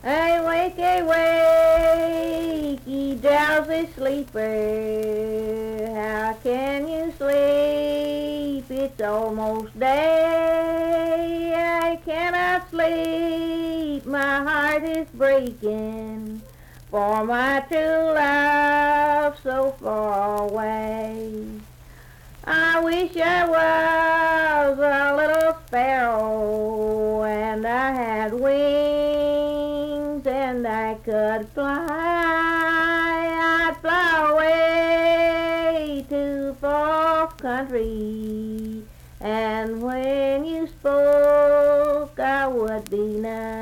Awake, awake, ye drowsy sleeper, how can you sleep? It's almost day, I cannot sleep, my heart is breaking, for my true love so far away. I wish I was a little sparrow, and I had wings, and I could fly. I'd fly away to far country, and when you spoke I would be none.